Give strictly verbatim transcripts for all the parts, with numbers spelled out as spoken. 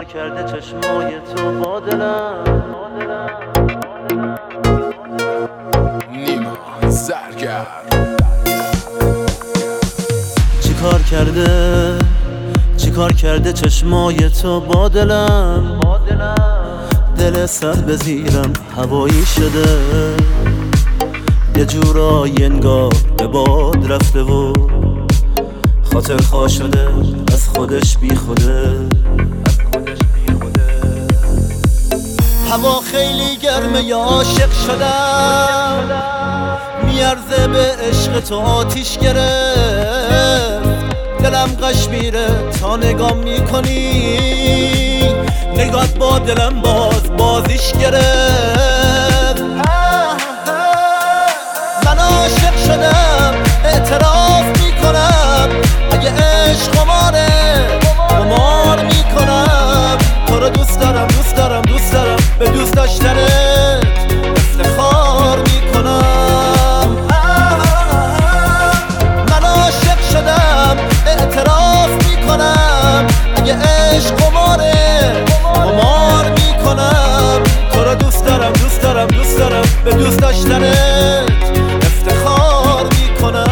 کرده چشمای تو با دلم. نیما زرگرد چی کار کرده چی کار کرده چشمای تو با دلم. دل سر به زیرم هوایی شده، یه جورایی انگار به باد رفته و خاطر خواه شده از خودش بی خوده. هوا خیلی گرمه یا عاشق شدم، میارزه به عشق تو آتیش گرفت. دلم قش میره تا نگاه میکنی، نگات با دلم باز بازیش گرفت. من عاشق شدم اعتراف میکنم، اگه عشق قماره قمار میکنم. تو رو دوست دارم دوست دارم دوست دارم، به دوست داشتنت افتخار میکنم. من عاشق شدم اعتراف میکنم، اگه عشق قماره قمار میکنم. تو رو دوست دارم دوست دارم دوست دارم، به دوست داشتنت افتخار میکنم.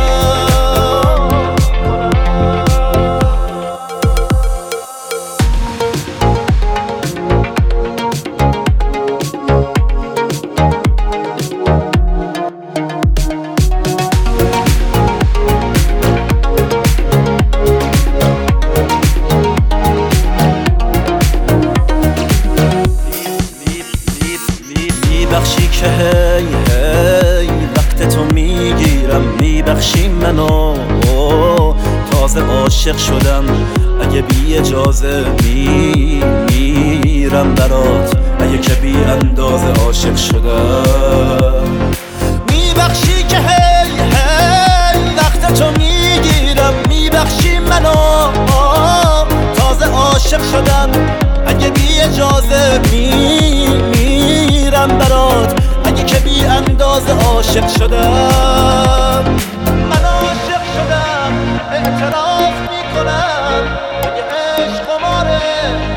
میبخشی که هی هی وقت تو میگیرم، میبخشی منو تازه عاشق شدم. اگه بی اجازه می میرم برات، اگه که بی اندازه عاشق شدم. میبخشی که هی هی وقت تو میگیرم، میبخشی منو تازه عاشق شدم. اگه بی اجازه می میرم برات، اگه که بی اندازه عاشق شدم. من عاشق شدم اعتراف میکنم، اگه عشق قماره